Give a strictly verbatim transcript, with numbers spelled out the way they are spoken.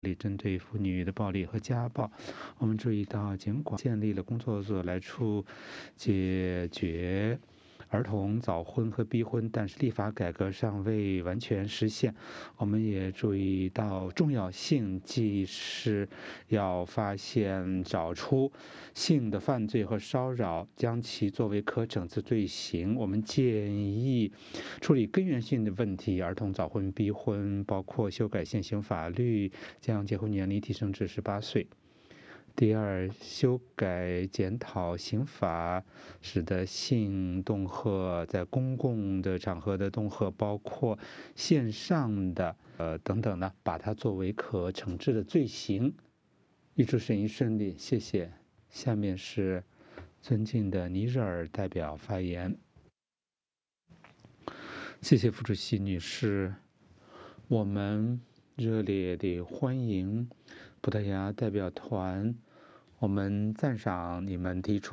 力针对妇女的暴力和家暴。我们注意到，尽管建立了工作组来处解决儿童早婚和逼婚，但是立法改革尚未完全实现。我们也注意到重要性，即是要发现、找出性的犯罪和骚扰，将其作为可惩治罪行。我们建议处理根源性的问题，儿童早婚、逼婚，包括修改现行法律，将结婚年龄提升至十八岁。第二，修改检讨刑法，使得性恫吓在公共的场合的恫吓，包括线上的呃等等呢，把它作为可惩治的罪行。预祝审议顺利，谢谢。下面是尊敬的尼日尔代表发言。谢谢副主席女士，我们热烈地欢迎葡萄牙代表团，我们赞赏你们提出